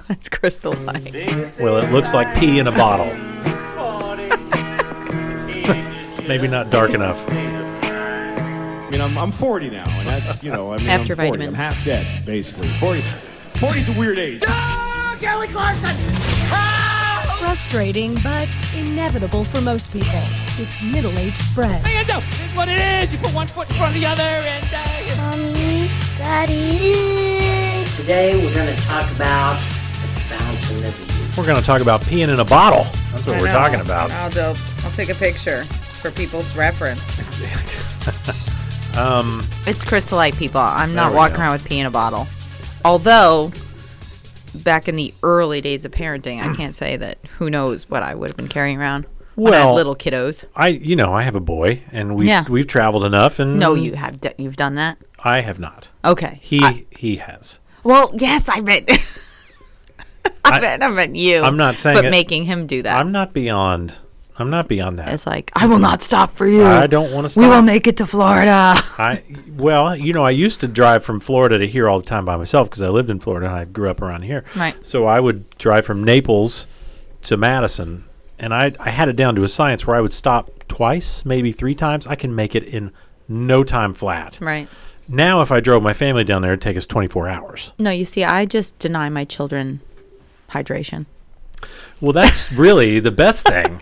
It's Crystal Light. Well, it looks like pee in a bottle. Maybe not dark enough. I mean, I'm 40 now, and that's, After I'm 40. vitamins. I'm half dead, basically. 40's a weird age. Kelly Clarkson! Frustrating, but inevitable for most people. It's middle-age spread. Hey, no, it's what it is. You put one foot in front of the other, and Mommy, Daddy. Today we're going to talk about the fountain of youth. We're going to talk about peeing in a bottle. That's what we're talking about. I'll take a picture for people's reference. It's Crystal Light, people. I'm not we walking go. around with pee in a bottle. Although, back in the early days of parenting, I can't say that who knows what I would have been carrying around when I had Well, little kiddos. I have a boy, and we've traveled enough, and No, you have. You've done that? I have not. Okay. He has. Well, yes, I meant. I meant you. I'm not saying but it- making him do that. I'm not beyond that. It's like, I will not stop for you. I don't want to stop. We will make it to Florida. I used to drive from Florida to here all the time by myself because I lived in Florida and I grew up around here. Right. So I would drive from Naples to Madison, and I had it down to a science where I would stop twice, maybe 3 times. I can make it in no time flat. Right. Now, if I drove my family down there, it'd take us 24 hours. No, you see, I just deny my children hydration. Well, that's really the best thing.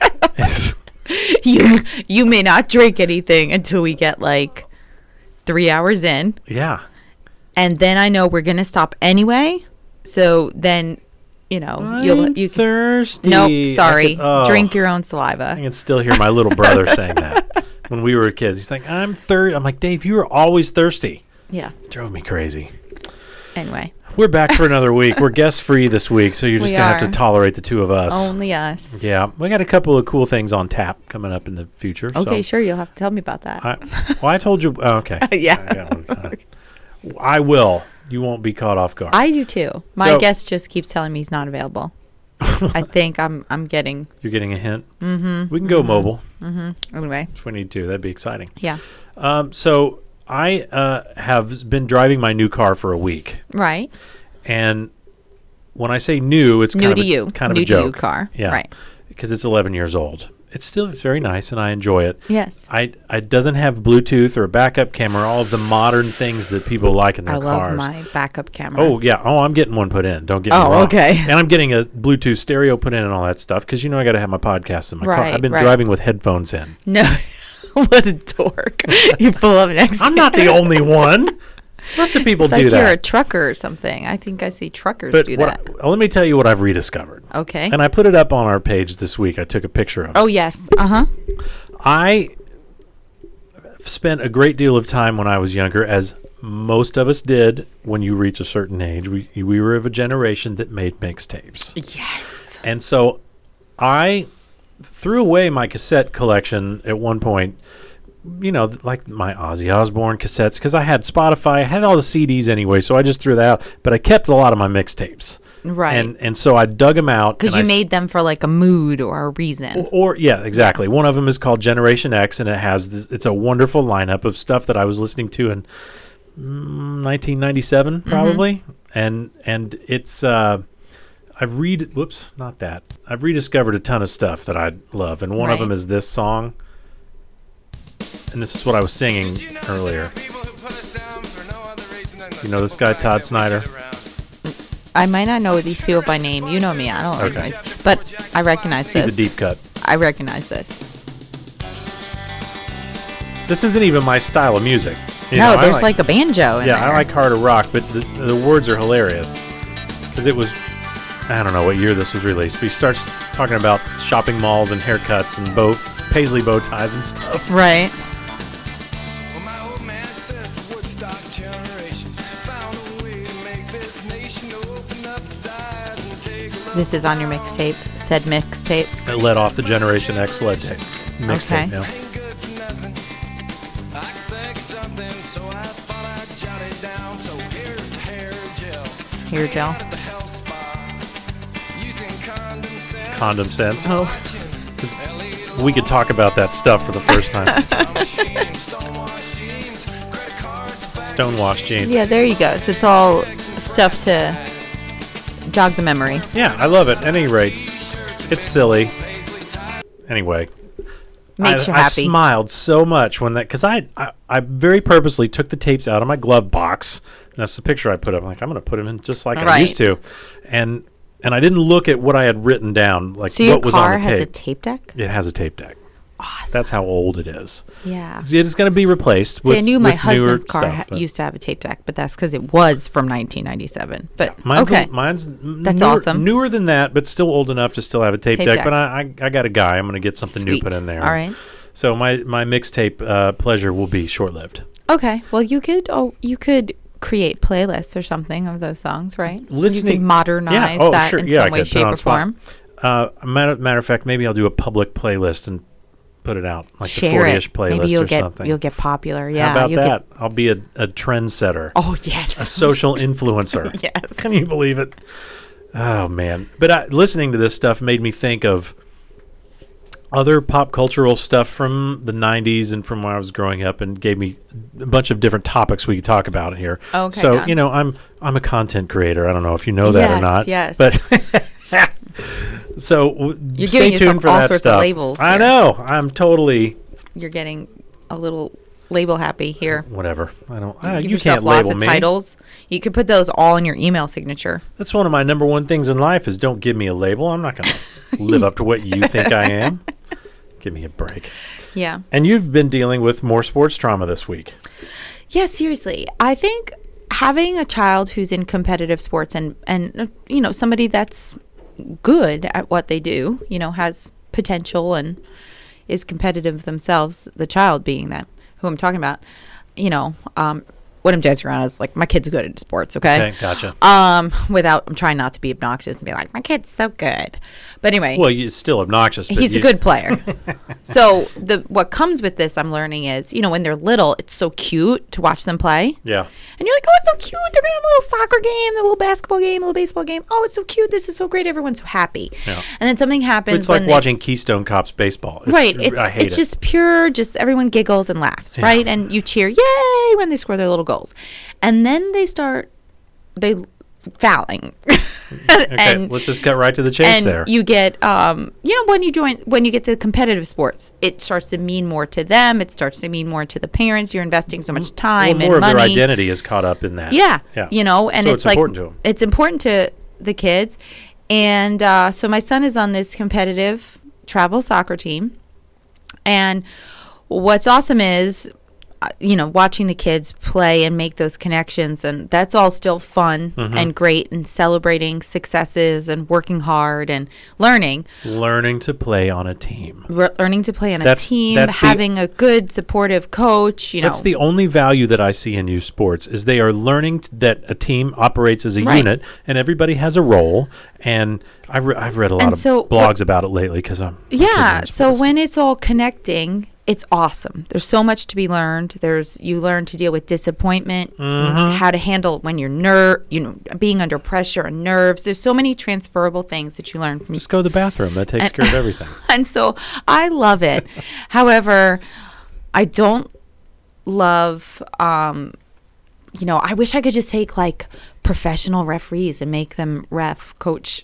You may not drink anything until we get like 3 hours in. Yeah. And then I know we're going to stop anyway. So then, you thirsty. Nope, sorry. Oh. Drink your own saliva. I can still hear my little brother saying that when we were kids. He's like, I'm like, Dave, you are always thirsty. Yeah. It drove me crazy. Anyway. We're back for another week. We're guest-free this week, so you're just We going to have are. to tolerate the two of us. Only us. Yeah. We got a couple of cool things on tap coming up in the future. Okay, so sure. You'll have to tell me about that. I told you. Oh, okay. Yeah. I got one. I will. You won't be caught off guard. I do too. My So- guest just keeps telling me he's not available. I think I'm getting. You're getting a hint? Mm-hmm. We can go mobile Anyway. if we need to. That'd be exciting. Yeah. So I have been driving my new car for a week. Right. And when I say new, it's New kind to of you. kind of New a to you joke. car. Yeah. Right. Because it's 11 years old. It's very nice, and I enjoy it. Yes. It doesn't have Bluetooth or a backup camera, all of the modern things that people like in their I love cars. my backup camera. Oh, yeah. Oh, I'm getting one put in. Don't get me wrong. okay. And I'm getting a Bluetooth stereo put in and all that stuff because, I got to have my podcast in my car. Right, I've been right. driving with headphones in. No. What a dork. You pull up next I'm not the only one. Lots of people It's do like that. you're a trucker or something. I think I see truckers But do that. let me tell you what I've rediscovered. Okay. And I put it up on our page this week. I took a picture of it. Oh, yes. Uh-huh. I spent a great deal of time when I was younger, as most of us did when you reach a certain age. We were of a generation that made mixtapes. Yes. And so I threw away my cassette collection at one point, like my Ozzy Osbourne cassettes, because I had Spotify. I had all the CDs anyway, so I just threw that out. But I kept a lot of my mixtapes. Right. And so I dug them out. Because you made them for like a mood or a reason. Or yeah, exactly. One of them is called Generation X, and it's a wonderful lineup of stuff that I was listening to in 1997 probably, and it's I've rediscovered a ton of stuff that I love, and one of them is this song, and this is what I was singing earlier. You know this guy Todd Snyder? I might not know these people by name. You know me. I don't Okay. recognize. But I recognize this. He's a deep cut. I recognize this. This isn't even my style of music. No, there's like a banjo in Yeah, there. I like harder rock, but the words are hilarious. Because it was, I don't know what year this was released, but he starts talking about shopping malls and haircuts and paisley bow ties and stuff. Right. This is on your mixtape, said mixtape. It led off the Generation X mixtape. Okay. Yeah. Hair gel. Condom sense. Oh. We could talk about that stuff for the first time. Stonewash jeans. Yeah, there you go. So it's all stuff to jog the memory. Yeah, I love it. At any rate, it's silly. Anyway. Makes you I happy. smiled so much when that, because I very purposely took the tapes out of my glove box. And that's the picture I put up. I'm like, I'm going to put them in just like I Right. used to. And I didn't look at what I had written down, like So your what was car on the has tape. a tape deck? It has a tape deck. Awesome. That's how old it is. Yeah. It's going to be replaced. See, with, I knew my with newer husband's car stuff, but used to have a tape deck, but that's because it was from 1997. But mine's okay. mine's That's newer, awesome. Newer than that, but still old enough to still have a tape, Tape deck. deck. But I got a guy. I'm going to get something new Sweet. put in there. All right. So my mixtape pleasure will be short lived. Okay. Well, you could create playlists or something of those songs, right? You Listening- could modernize Yeah. Oh, that sure. in Yeah, I some way, could put it shape, on or Spotify. form. Matter of fact, maybe I'll do a public playlist and put it out, like Share the it. 40ish playlist Maybe you'll or something. you'll get popular. Yeah. How about you'll that? I'll be a trendsetter, Oh a yes. social influencer. Yes. Can you believe it? Oh man! But listening to this stuff made me think of other pop cultural stuff from the 90s and from when I was growing up, and gave me a bunch of different topics we could talk about here. Okay, So, good. you know, I'm a content creator. I don't know if you know that or Yes, not. yes. But so You're stay giving tuned yourself for all that sorts of stuff. labels I here. know. I'm totally You're getting a little label happy here. whatever. I don't. Give You yourself can't lots label of me. titles. You could put those all in your email signature. That's one of my number one things in life is don't give me a label. I'm not going to live up to what you think I am. Give me a break. Yeah. And you've been dealing with more sports trauma this week. Yeah, seriously. I think having a child who's in competitive sports and you know, somebody that's good at what they do, you know, has potential and is competitive themselves, the child being that who I'm talking about, you know, what I'm dancing around is like my kid's good at sports, okay? Okay, gotcha. I'm trying not to be obnoxious and be like, my kid's so good. But anyway, Well, it's still obnoxious. But he's a good player. So what comes with this, I'm learning is, you know, when they're little, it's so cute to watch them play. Yeah. And you're like, oh, it's so cute. They're going to have a little soccer game, a little basketball game, a little baseball game. Oh, it's so cute. This is so great. Everyone's so happy. Yeah. And then something happens. It's like when watching Keystone Cops baseball. Right. I hate It's it. just pure, just everyone giggles and laughs, Yeah. right? And you cheer, yay, when they score their little goals. And then they fouling. Okay, let's just cut right to the chase and there. you get you know, when you get to competitive sports, it starts to mean more to them, it starts to mean more to the parents. You're investing so much time more and of money. their identity is caught up in that. Yeah. Yeah. You know, and So it's like important to 'em. it's important to the kids. And so my son is on this competitive travel soccer team. And what's awesome is you know, watching the kids play and make those connections, and that's all still fun Mm-hmm. and great, and celebrating successes and working hard and learning Learning to play on a team. learning to play on a That's- team, that's the- having a good supportive coach, you know. That's the only value that I see in youth sports is they are learning that a team operates as a Right. unit and everybody has a role. And I've read a lot And of so blogs about it lately because I'm Yeah, in so sports. when it's all connecting, it's awesome. There's so much to be learned. You learn to deal with disappointment, Mm-hmm. how to handle when you're being under pressure and nerves. There's so many transferable things that you learn from just go to the bathroom. That takes care of everything. and so I love it. However, I don't love you know, I wish I could just take like professional referees and make them ref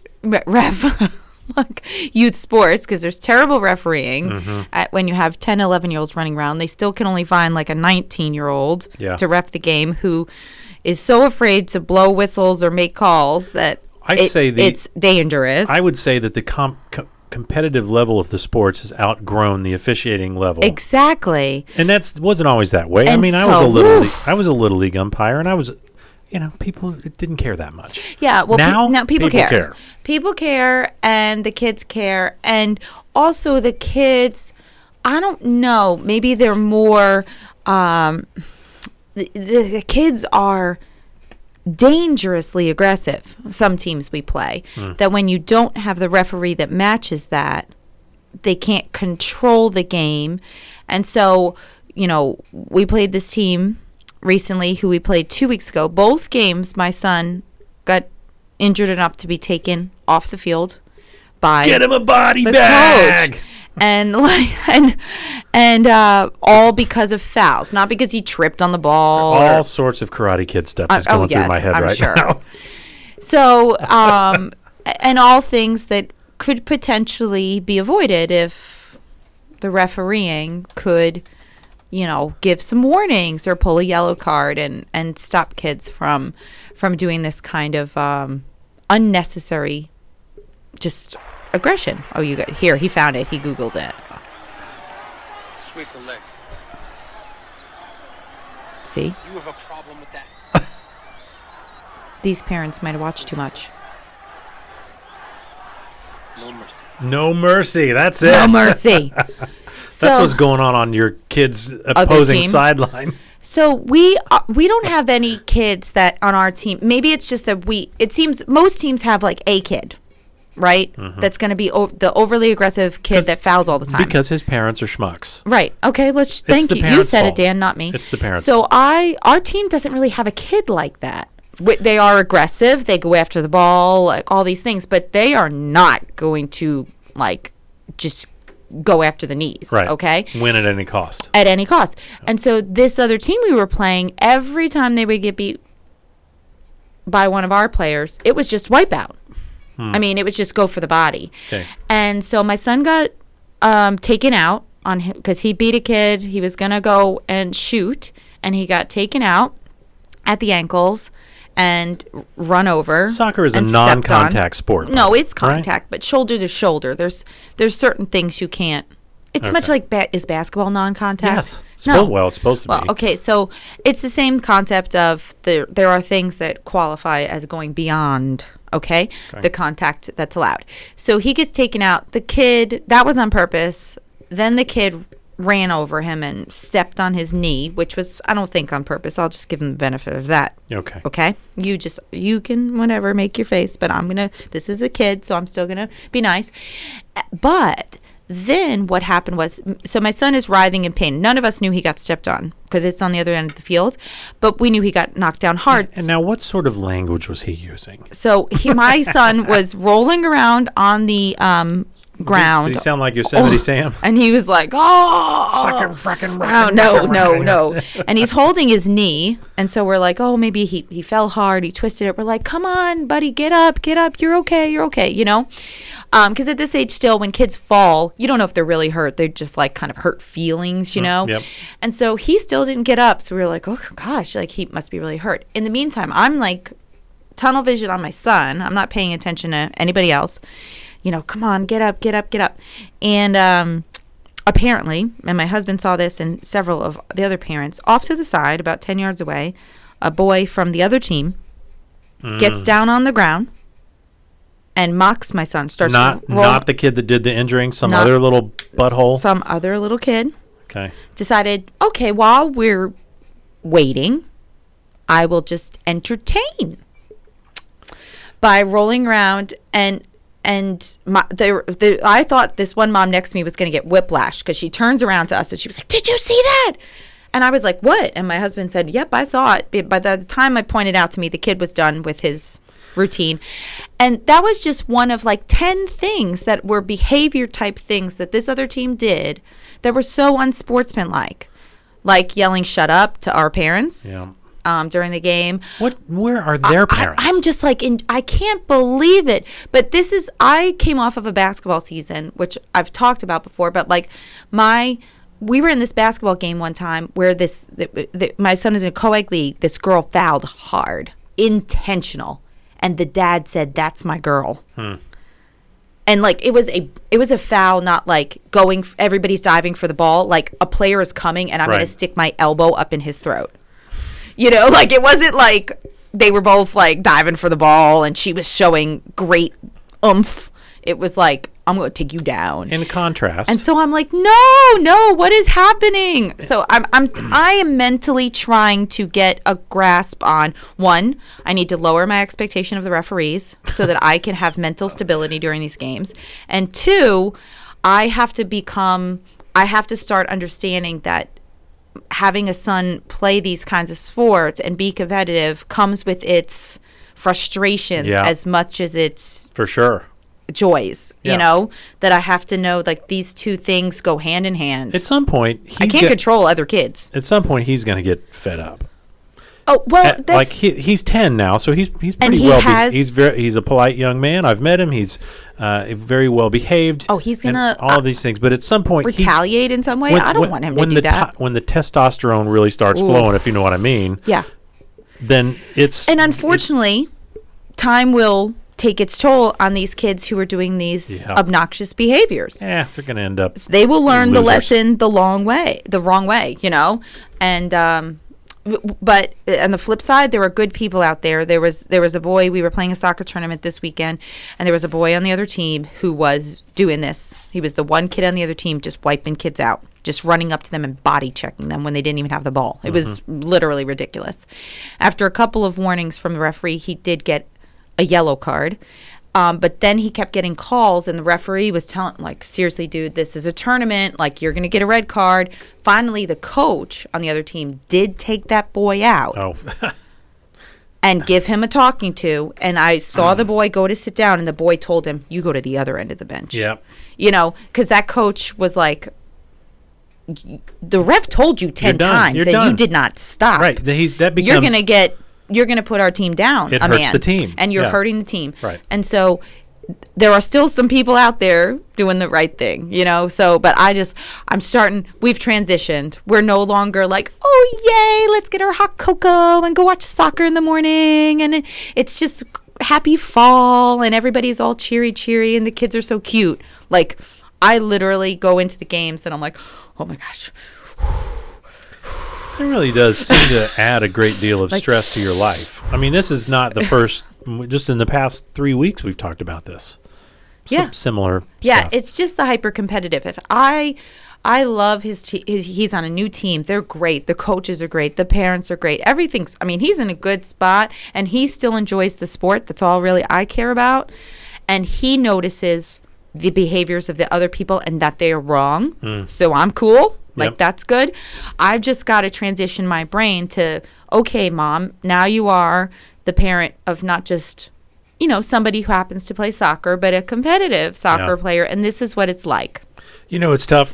like youth sports, because there's terrible refereeing when you have 10, 11-year-olds running around. They still can only find like a 19-year-old Yeah. to ref the game who is so afraid to blow whistles or make calls that I'd say it's dangerous. I would say that the competitive level of the sports has outgrown the officiating level. Exactly. And wasn't always that way. I And mean, I was so, a little woof. I was a little league umpire, and I was, you know, people didn't care that much. Yeah, well, now people care. People care, and the kids care, and also the kids. I don't know. Maybe they're more. The kids are dangerously aggressive. Some teams we play that when you don't have the referee that matches that, they can't control the game, and so you know we played this team recently who we played 2 weeks ago. Both games, my son got injured enough to be taken off the field by Get him a body the bag. coach. And all because of fouls, not because he tripped on the ball. All sorts of Karate Kid stuff is going through my head I'm right sure. now. So, and all things that could potentially be avoided if the refereeing could, give some warnings or pull a yellow card and stop kids from doing this kind of unnecessary just aggression. Oh, he found it. He Googled it. Sweep the leg. See? You have a problem with that. These parents might have watched too much. No mercy. No mercy. That's it. No mercy. That's what's going on your kid's opposing sideline. So we don't have any kids that on our team. Maybe it's just that it seems most teams have like a kid, right? Mm-hmm. That's going to be the overly aggressive kid that fouls all the time. Because his parents are schmucks. Right. Okay, thank you. You said it, Dan, not me. It's the parents' So fault. our team doesn't really have a kid like that. They are aggressive. They go after the ball, like all these things, but they are not going to like just go after the knees. Right. Okay. Win at any cost. At any cost. And so this other team we were playing, every time they would get beat by one of our players, it was just wipeout. I mean, it was just go for the body. Okay. And so my son got taken out on him because he beat a kid. He was gonna go and shoot, and he got taken out at the ankles and run over. Soccer is a and stepped non-contact on. sport. No, it's right? contact, but shoulder to shoulder. There's certain things you can't. It's much like is basketball non-contact? Yes. No. It's supposed to be. Okay, so it's the same concept of there are things that qualify as going beyond, okay, the contact that's allowed. So he gets taken out. The kid, that was on purpose. Then the kid ran over him and stepped on his knee, which was, I don't think on purpose. I'll just give him the benefit of that. Okay. Okay? You can, whatever, make your face, but this is a kid, so I'm still going to be nice. But then what happened was, so my son is writhing in pain. None of us knew he got stepped on because it's on the other end of the field, but we knew he got knocked down hard. And now what sort of language was he using? So my son was rolling around on the ground. Did he sound like Yosemite Sam? And he was like, oh. No. And he's holding his knee. And so we're like, oh, maybe he fell hard. He twisted it. We're like, come on, buddy, get up. You're okay. Because at this age still, when kids fall, you don't know if they're really hurt. They're just like kind of hurt feelings, you know? Yep. And so he still didn't get up. So we were like, oh, gosh, like he must be really hurt. In the meantime, I'm like tunnel vision on my son. I'm not paying attention to anybody else. Come on, get up. And apparently, and my husband saw this and several of the other parents, off to the side, about 10 yards away, a boy from the other team gets down on the ground and mocks my son. Starts not the kid that did the injuring, some other little butthole? Some other little kid. Okay. Decided, okay, while we're waiting, I will just entertain by rolling around and I thought this one mom next to me was going to get whiplash because she turns around to us and she was like, did you see that? And I was like, what? And my husband said, yep, I saw it. By the time I pointed out to me, the kid was done with his routine. And that was just one of like 10 things that were behavior type things that this other team did that were so unsportsmanlike. Like yelling shut up to our parents. Yeah. During the game. Where are their parents? I'm just like, I can't believe it. But I came off of a basketball season, which I've talked about before, but like we were in this basketball game one time where my son is in a co-ed league. This girl fouled hard, intentional. And the dad said, that's my girl. And like, it was a foul, not like everybody's diving for the ball. Like a player is coming and I'm going to stick my elbow up in his throat. Like it wasn't like they were both like diving for the ball and she was showing great oomph. It was like, I'm going to take you down. In contrast. And so I'm like, no, what is happening? So I am mentally trying to get a grasp on, one, I need to lower my expectation of the referees so that I can have mental stability during these games. And two, I have to start understanding that having a son play these kinds of sports and be competitive comes with its frustrations as much as its for sure joys, that I have to know like these two things go hand in hand. At some point, I can't control other kids. At some point, he's going to get fed up. Oh, well, that's, like he's 10 now, so he's pretty he well. has- He's a polite young man. I've met him. He's very well behaved. Oh, he's and gonna, all of these things. But at some point, retaliate in some way. I don't want him to do that. When the testosterone really starts flowing, if you know what I mean. Yeah. Then it's And unfortunately, time will take its toll on these kids who are doing these obnoxious behaviors. they're going to end up. They will learn the losers. lesson the wrong way, you know. And but on the flip side, there were good people out there. There was a boy. We were playing a soccer tournament this weekend, and there was a boy on the other team who was doing this. He was the one kid on the other team just wiping kids out, just running up to them and body checking them when they didn't even have the ball. It was literally ridiculous. After a couple of warnings from the referee, he did get a yellow card. But then he kept getting calls, and the referee was telling, like, seriously, dude, this is a tournament. Like, you're going to get a red card. Finally, the coach on the other team did take that boy out and give him a talking to. And I saw the boy go to sit down, and the boy told him, you go to the other end of the bench. Yeah. You know, because that coach was like, the ref told you 10 times, and you did not stop. Right. That becomes. You're going to put our team down. It hurts the team. And you're hurting the team. Right. And so there are still some people out there doing the right thing, you know? So, but we've transitioned. We're no longer like, oh, yay, let's get our hot cocoa and go watch soccer in the morning. And it's just happy fall and everybody's all cheery and the kids are so cute. Like, I literally go into the games and I'm like, oh my gosh. It really does seem to add a great deal of stress to your life. I mean, this is not the first. Just in the past 3 weeks, we've talked about this. Yeah, similar. Yeah, stuff. it's just the hyper competitive. If I love he's on a new team. They're great. The coaches are great. The parents are great. Everything's. I mean, he's in a good spot, and he still enjoys the sport. That's all really I care about. And he notices the behaviors of the other people and that they are wrong. So I'm cool. Like, that's good. I've just got to transition my brain to, okay, Mom, now you are the parent of not just, you know, somebody who happens to play soccer, but a competitive soccer player, and this is what it's like. You know, it's tough.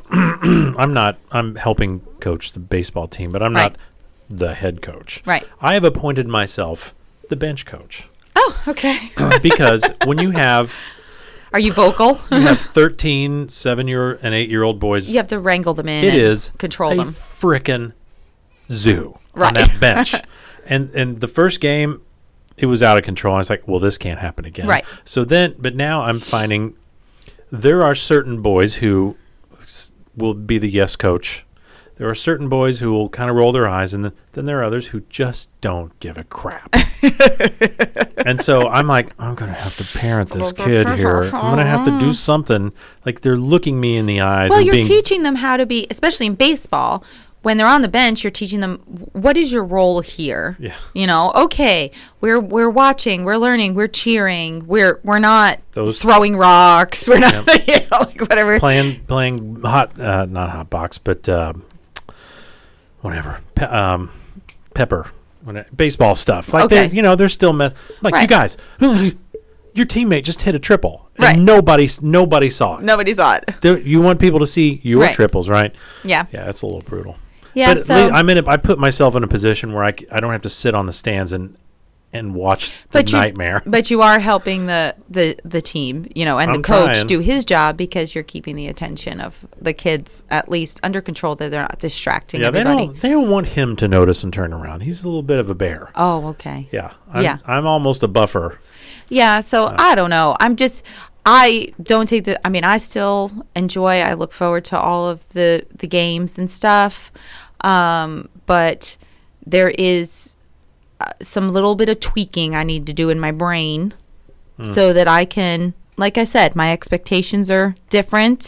I'm helping coach the baseball team, but I'm not the head coach. Right. I have appointed myself the bench coach. Oh, okay. Because when you have... Are you vocal? You have 13, 7-year and 8-year-old boys. You have to wrangle them in. It is control a them. Frickin' zoo on that bench. And the first game, it was out of control. I was like, well, this can't happen again. Right. So but now I'm finding there are certain boys who will be the yes coach. There are certain boys who will kind of roll their eyes, and then there are others who just don't give a crap. And so I'm like, I'm going to have to parent this kid here. I'm going to have to do something. Like, they're looking me in the eyes. Well, you're teaching them how to be, especially in baseball, when they're on the bench, you're teaching them, what is your role here? Yeah. You know, okay, we're watching, we're learning, we're cheering, we're not throwing rocks, we're not, you know, like whatever. Playing not hot box, but whatever, pepper, baseball stuff. Like, you know, they're still, you guys, your teammate just hit a triple. And nobody saw it. Nobody saw it. You want people to see your triples, right? Yeah. Yeah, that's a little brutal. Yeah, but I put myself in a position where I don't have to sit on the stands and watch the nightmare. But you are helping the team, you know, and the coach do his job, because you're keeping the attention of the kids at least under control, that they're not distracting everybody. They don't want him to notice and turn around. He's a little bit of a bear. Oh, okay. Yeah. I'm almost a buffer. Yeah, so I don't know. I don't take I still enjoy, I look forward to all of the games and stuff. But there is some little bit of tweaking I need to do in my brain so that I can, like I said, my expectations are different.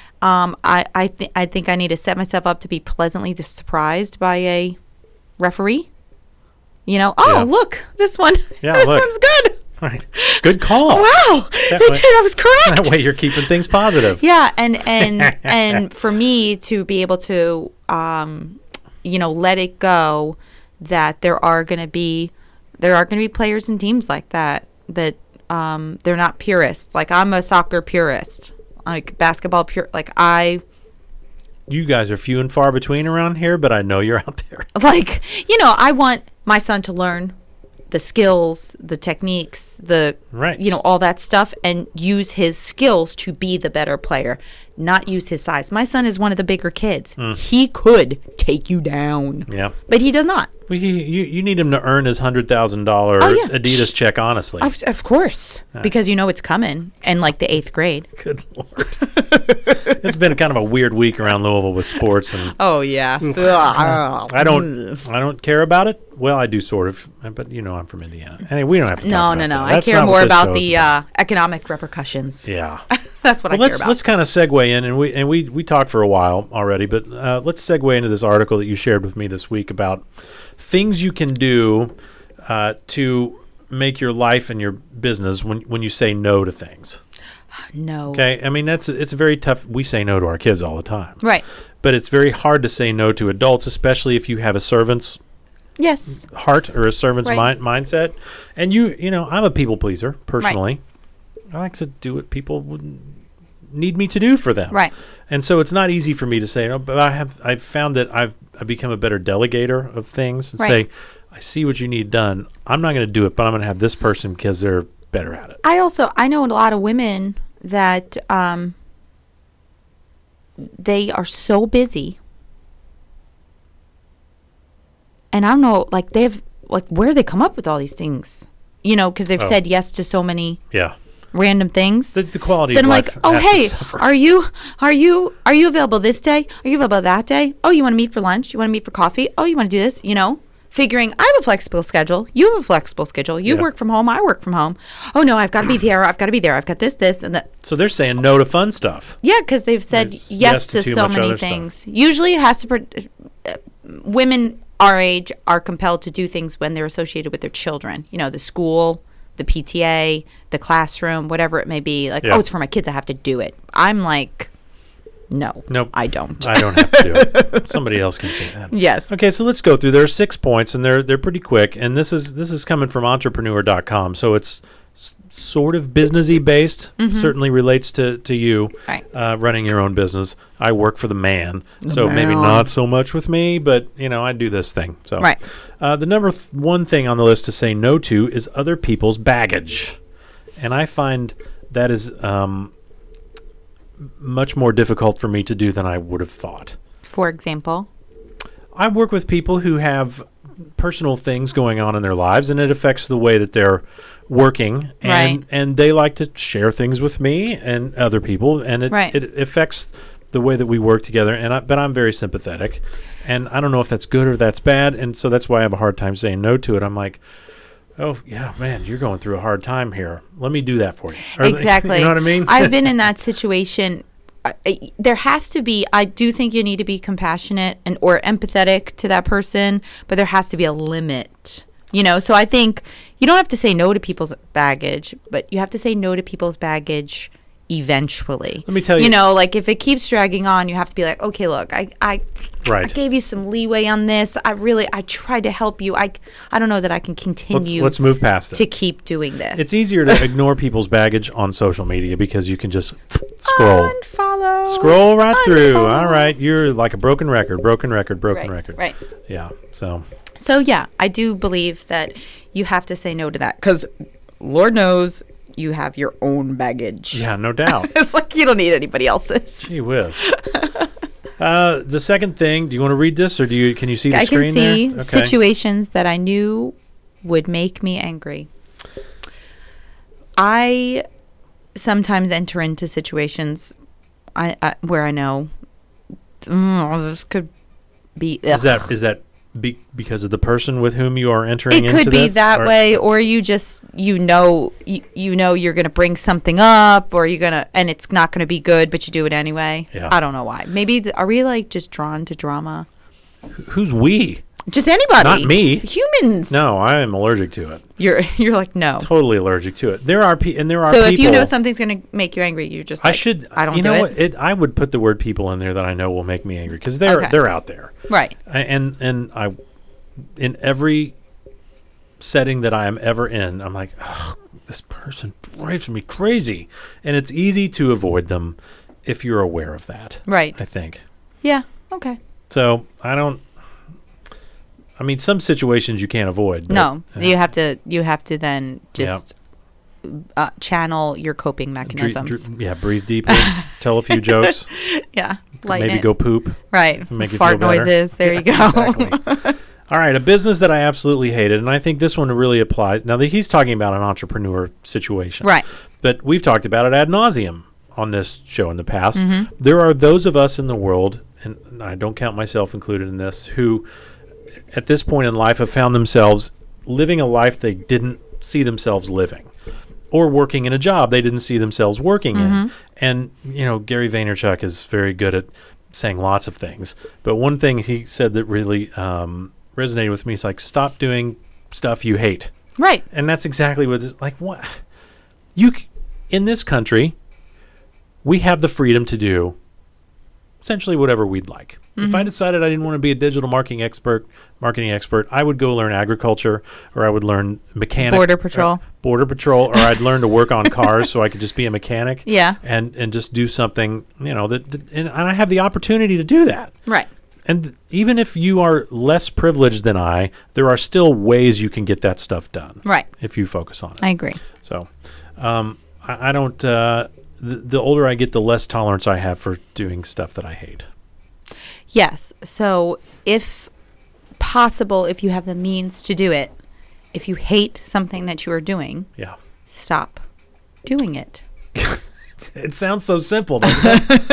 I think I need to set myself up to be pleasantly surprised by a referee. You know, look, this one, this one's good. Right. Good call. Wow. I was correct. That way you're keeping things positive. Yeah, and for me to be able to let it go, that there are going to be players and teams like that they're not purists. Like, I'm a soccer purist. Like, basketball pure, like I you guys are few and far between around here, but I know you're out there. Like, I want my son to learn the skills, the techniques, Right. All that stuff, and use his skills to be the better player, not use his size. My son is one of the bigger kids. He could take you down. Yeah. But he does not. Well, you need him to earn his $100,000 yeah. Adidas check honestly. Of course. Because it's coming in like the 8th grade. Good Lord. It's been kind of a weird week around Louisville with sports, and Oh, yeah. I don't care about it. Well, I do sort of, but I'm from Indiana. Anyway, we don't have to talk No. about that. I That's care not what more this about show is the economic repercussions. Yeah. That's what I care about. Let's kind of segue in, and we talked for a while already, but let's segue into this article that you shared with me this week about things you can do to make your life and your business when you say no to things. No. Okay, I mean it's very tough. We say no to our kids all the time, Right. but it's very hard to say no to adults, especially if you have a servant's Yes. heart or a servant's Right. mindset. And I'm a people pleaser personally. I like to do what people would need me to do for them. Right. And so it's not easy for me to say no, but I've found that I've become a better delegator of things and Right. say, I see what you need done. I'm not going to do it, but I'm going to have this person because they're better at it. I know a lot of women that they are so busy, and I don't know, like where they come up with all these things, because they've said yes to so many Yeah. random things. The quality Then of I'm life like, oh has to hey, suffer. are you available this day? Are you available that day? Oh, you want to meet for lunch? You want to meet for coffee? Oh, you want to do this? Figuring I have a flexible schedule. You have a flexible schedule. You Yeah. work from home. I work from home. Oh no, I've got to be there. I've got to be there. I've got this, and that. So they're saying no to fun stuff. Yeah, because they've said It's yes to too so much many other things. Usually, it has to. Women our age are compelled to do things when they're associated with their children. The school, the PTA, the classroom, whatever it may be. Like, Yeah. oh, it's for my kids. I have to do it. I'm like, no, Nope. I don't. I don't have to do it. Somebody else can say that. Yes. Okay, so let's go through. There are 6 points, and they're pretty quick. And this is coming from entrepreneur.com, so it's sort of businessy based. Certainly relates to you Right. running your own business. I work for the man, so maybe not so much with me, but I do this thing. So Right. The number one thing on the list to say no to is other people's baggage, and I find that is much more difficult for me to do than I would have thought. For example. I work with people who have personal things going on in their lives, and it affects the way that they're working, and Right. and they like to share things with me and other people, and it Right. it affects the way that we work together. But I'm very sympathetic, and I don't know if that's good or that's bad, and so that's why I have a hard time saying no to it. I'm like, oh yeah, man, you're going through a hard time here. Let me do that for you. Exactly. You know what I mean? I've been in that situation. There has to be. I do think you need to be compassionate or empathetic to that person, but there has to be a limit. So I think you don't have to say no to people's baggage, but you have to say no to people's baggage eventually. Let me tell you. Like if it keeps dragging on, you have to be like, okay, look, I Right. gave you some leeway on this. I tried to help you. I don't know that I can continue. Let's move past it. to keep doing this. It's easier to ignore people's baggage on social media because you can just scroll. Unfollow. Scroll right through. Unfollow. All right. You're like a broken record. Right. Yeah. So So yeah, I do believe that you have to say no to that because Lord knows you have your own baggage. yeah, no doubt. It's like you don't need anybody else's. Gee whiz. The second thing, do you want to read this or can you see the I screen can see there? situations that I knew would make me angry. I sometimes enter into situations where I know this could be. Is that because of the person with whom you are entering It into this? could be that Or- way, or you just you know you're gonna bring something up, or you're gonna and it's not gonna be good, but you do it anyway. Yeah. I don't know why. Maybe are we like just drawn to drama? Who's we? Just anybody. Not me. Humans. No, I am allergic to it. You're like no. Totally allergic to it. There are So people. if you know something's gonna make you angry, you're just like, I don't You do know it. what? I would put the word people in there that I know will make me angry because they're Okay. out there. Right. And I, in every setting that I am ever in, I'm like, oh, this person drives me crazy, and it's easy to avoid them if you're aware of that. Right. I think. Yeah. Okay. So I don't. I mean, some situations you can't avoid. But, No, you have to. You have to then just channel your coping mechanisms. Breathe deeply. Tell a few jokes. Yeah. Maybe go poop. Right. Make you Fart feel better. noises. There you go. Exactly. All right, a business that I absolutely hated, and I think this one really applies. Now, he's talking about an entrepreneur situation. Right. But we've talked about it ad nauseum on this show in the past. Mm-hmm. There are those of us in the world, and I don't count myself included in this, who at this point in life have found themselves living a life they didn't see themselves living, or working in a job they didn't see themselves working in. And, Gary Vaynerchuk is very good at saying lots of things. But one thing he said that really resonated with me is like, stop doing stuff you hate. Right. And that's exactly what this, like, what in this country, we have the freedom to do essentially whatever we'd like. If I decided I didn't want to be a digital marketing expert, I would go learn agriculture, or I would learn mechanic. Border Patrol, or I'd learn to work on cars so I could just be a mechanic. Yeah. And just do something, and I have the opportunity to do that. Right. And even if you are less privileged than I, there are still ways you can get that stuff done. Right. If you focus on it. I agree. So, I don't. The older I get, the less tolerance I have for doing stuff that I hate. Yes. So, if possible, if you have the means to do it, if you hate something that you are doing, stop doing it. It sounds so simple, doesn't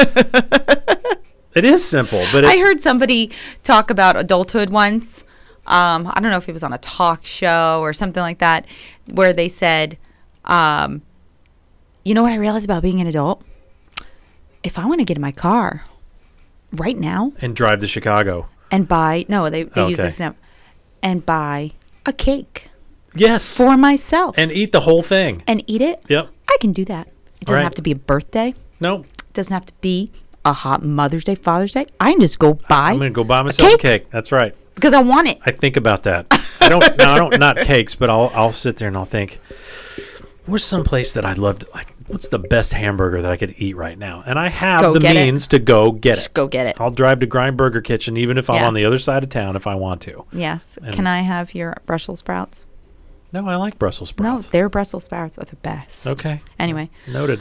it? It is simple, but I heard somebody talk about adulthood once. I don't know if it was on a talk show or something like that, where they said, you know what I realized about being an adult? If I want to get in my car right now and drive to Chicago and buy, they use this now, and buy a cake. Yes. For myself. And eat the whole thing. And eat it. Yep. I can do that. It doesn't have to be a birthday. No. It doesn't have to be a hot Mother's Day, Father's Day. I can just go buy. I'm going to go buy myself a cake. That's right. Because I want it. I think about that. I don't not cakes, but I'll sit there and I'll think, where's some place that I'd love to, like, what's the best hamburger that I could eat right now? And I have the means to go get it. Just go get it. I'll drive to Grind Burger Kitchen even if I'm on the other side of town if I want to. Yes. Can I have your Brussels sprouts? No, I like Brussels sprouts. No, their Brussels sprouts are the best. Okay. Anyway. Noted.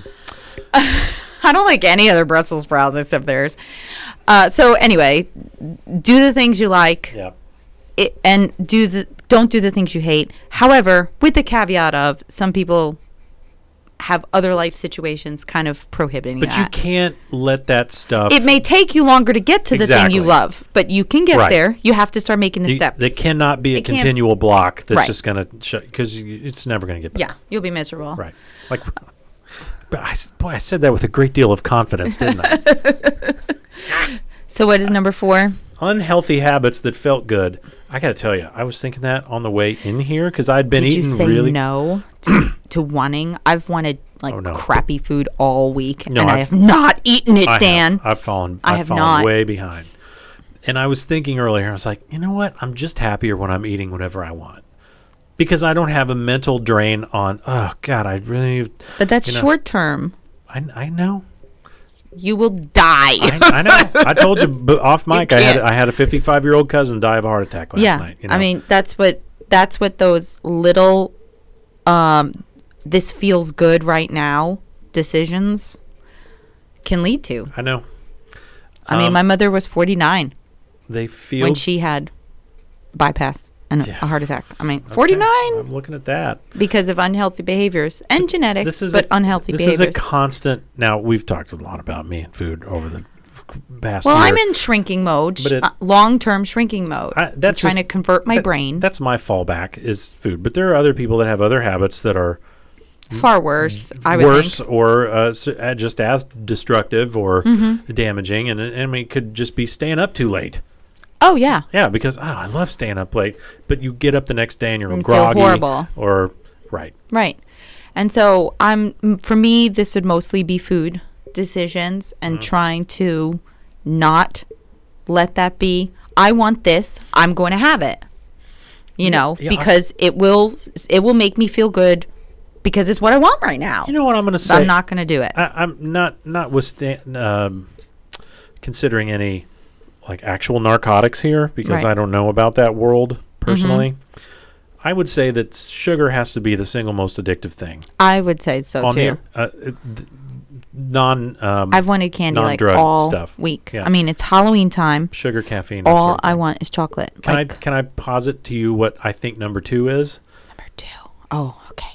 I don't like any other Brussels sprouts except theirs. So anyway, do the things you like. Yeah. And don't do the things you hate. However, with the caveat of some people have other life situations kind of prohibiting that. But you can't let that stuff. It may take you longer to get to the thing you love, but you can get there. You have to start making the steps. It cannot be a continual block that's just going to, because it's never going to get better. Yeah, you'll be miserable. Right. Like, but I said that with a great deal of confidence, didn't I? So what is number 4? Unhealthy habits that felt good. I got to tell you, I was thinking that on the way in here because I'd been eating really. Did you say no to wanting? I've wanted crappy food all week, and I have not eaten it, Dan. I've fallen way behind. And I was thinking earlier, I was like, you know what? I'm just happier when I'm eating whatever I want. Because I don't have a mental drain on, oh, God, I really. But that's short term. I know. You will die. I know. I told you off mic. I had a 55-year-old cousin die of a heart attack last night. I mean, that's what those little this feels good right now decisions can lead to. I know. I mean, my mother was 49. They feel when she had bypass and a heart attack. I mean, 49. I'm looking at that because of unhealthy behaviors and genetics, unhealthy behaviors. This is a constant. Now we've talked a lot about me and food over the past. Well, year. I'm in shrinking mode, long-term shrinking mode. I'm trying to convert my brain. That's my fallback is food, but there are other people that have other habits that are far worse. I would think. Or just as destructive or damaging, and I mean, it could just be staying up too late. Oh, yeah. Yeah, because I love staying up late, but you get up the next day and you're feel groggy. horrible. Or, right. Right. And so for me, this would mostly be food decisions and trying to not let that be, I want this, I'm going to have it. Because it will make me feel good because it's what I want right now. You know what I'm going to say? I'm not going to do it. I'm not considering any like actual narcotics here because Right. I don't know about that world personally. I would say that sugar has to be the single most addictive thing. I would say so too. I've wanted candy like non-drug all stuff. week. Yeah. I mean, it's Halloween time. Sugar, caffeine. that All sort of I thing. want is chocolate. Can I posit to you what I think number 2 is? Number 2. Oh, okay.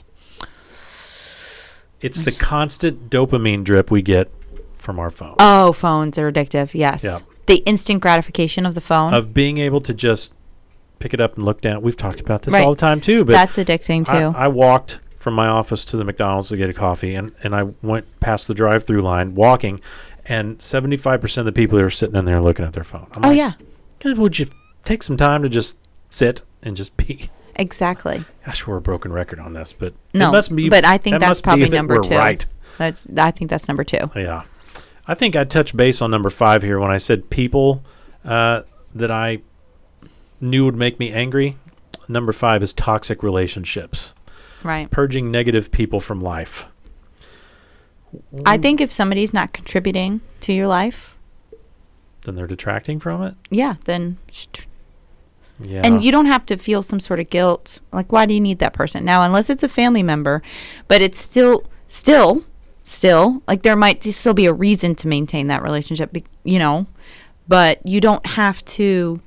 It's the constant dopamine drip we get from our phone. Oh, phones are addictive. Yes. Yeah. The instant gratification of the phone. Of being able to just pick it up and look down. We've talked about this Right. all the time too. But That's addicting too. I walked from my office to the McDonald's to get a coffee, and I went past the drive-through line walking, and 75% of the people who were sitting in there looking at their phone. I'm like, yeah. Would you take some time to just sit and just be? Exactly. Gosh, we're a broken record on this, but No, it must be, but I think that that's must be probably that number we're 2. Right. I think that's number 2. Yeah. I think I touched base on number 5 here when I said people that I knew would make me angry. Number 5 is toxic relationships. Right. Purging negative people from life. I think if somebody's not contributing to your life, Then they're detracting from it. yeah, then Yeah. and you don't have to feel some sort of guilt. Like, why do you need that person? Now, unless it's a family member, but it's still, like there might still be a reason to maintain that relationship, but you don't have to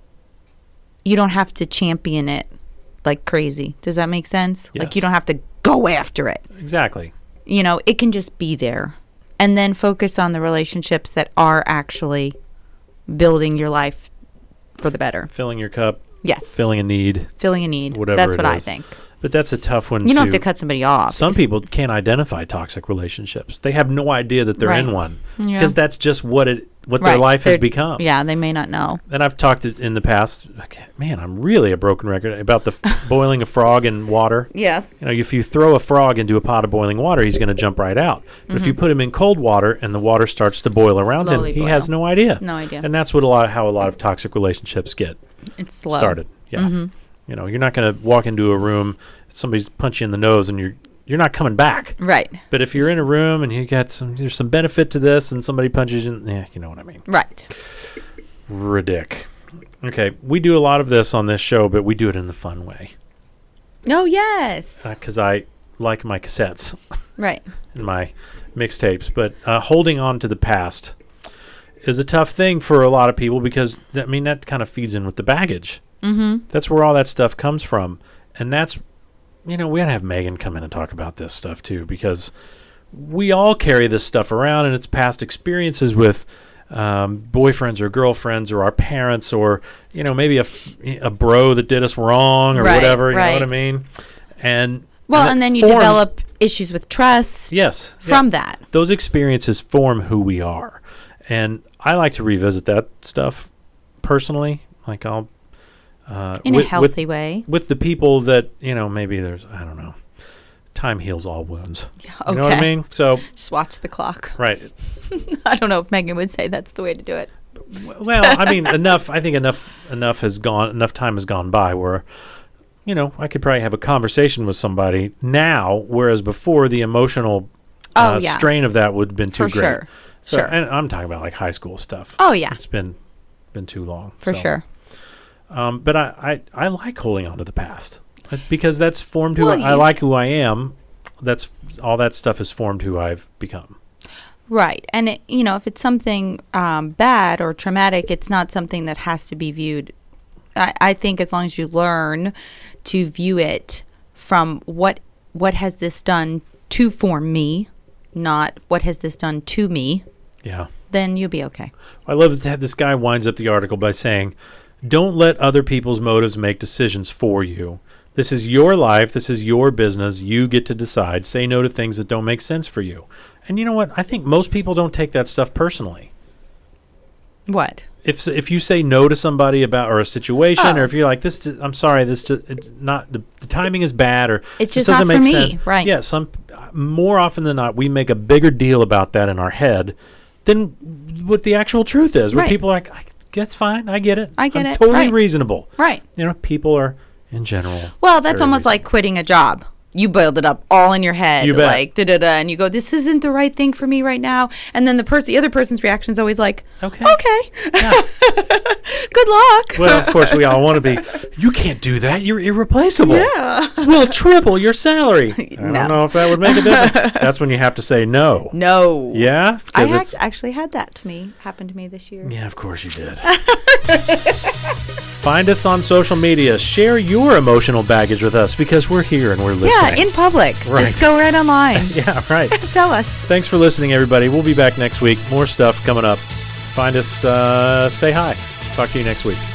champion it like crazy. Does that make sense? Like, Yes. you don't have to go after it. Exactly. It can just be there, and then focus on the relationships that are actually building your life for the better. Filling your cup. Yes. Filling a need. Filling a need. Whatever That's it what I is. think. But that's a tough one. You don't have to cut somebody off. Some people can't identify toxic relationships. They have no idea that they're Right. in one Yeah. because that's just what their Right. life has They're- become. Yeah, they may not know. And I've talked in the past. Man, I'm really a broken record about the boiling a frog in water. Yes. If you throw a frog into a pot of boiling water, he's going to jump right out. But if you put him in cold water and the water starts to boil around him, Slowly he boil. has no idea. No idea. And that's how a lot of toxic relationships get It's slow. started. Yeah. You're not going to walk into a room, somebody's punch you in the nose, and you're not coming back. Right. But if you're in a room and there's some benefit to this, and somebody punches you, you know what I mean. Right. Ridic. Okay, we do a lot of this on this show, but we do it in the fun way. Oh, yes. Because I like my cassettes Right. and my mixtapes. But holding on to the past is a tough thing for a lot of people because, that kind of feeds in with the baggage. Mm-hmm. That's where all that stuff comes from. And that's, we got to have Megan come in and talk about this stuff too, because we all carry this stuff around, and it's past experiences with boyfriends or girlfriends or our parents or, maybe a bro that did us wrong or Right, whatever, you know right. what I mean? And And you develop issues with trust. Yes. From yeah. that. Those experiences form who we are. And I like to revisit that stuff personally. Like I'll In a healthy way. with the people that maybe there's I don't know, time heals all wounds. Okay. You know what I mean? So Just watch the clock. right. I don't know if Megan would say that's the way to do it. Well, enough. I think enough time has gone by where I could probably have a conversation with somebody now, whereas before the emotional strain of that would have been too For great. sure. So, Sure. and I'm talking about like high school stuff. Oh, yeah. It's been too long. For so. sure. But I like holding on to the past because that's formed who Well, I like who I am. That's all that stuff has formed who I've become. Right. And, if it's something bad or traumatic, it's not something that has to be viewed. I think as long as you learn to view it from what has this done to form me, not what has this done to me, Yeah. then you'll be okay. I love that this guy winds up the article by saying, "Don't let other people's motives make decisions for you. This is your life. This is your business. You get to decide. Say no to things that don't make sense for you." And you know what? I think most people don't take that stuff personally. What? If you say no to somebody or a situation, or if you're like this, I'm sorry, it's not the timing is bad, or It's this just not doesn't for make me, sense. right. Yeah, more often than not, we make a bigger deal about that in our head than what the actual truth is. Where Right. people are like, that's fine, I get it. I get I'm it, totally right. reasonable. Right. People are in general. Well, that's very almost like quitting a job. you build it up all in your head, You bet. like da-da-da, and you go, this isn't the right thing for me right now. And then the other person's reaction is always like, Okay. Okay. Good luck. Well, of course, we all want to be. You can't do that. You're irreplaceable. Yeah. We'll triple your salary. I No. don't know if that would make a difference. That's when you have to say no. No. Yeah? I 'Cause it's- actually had that happen to me this year. Yeah, of course you did. Find us on social media. Share your emotional baggage with us because we're here and we're listening. Yeah, in public. Right. Just go right online. Yeah, right. Tell us. Thanks for listening, everybody. We'll be back next week. More stuff coming up. Find us, say hi. Talk to you next week.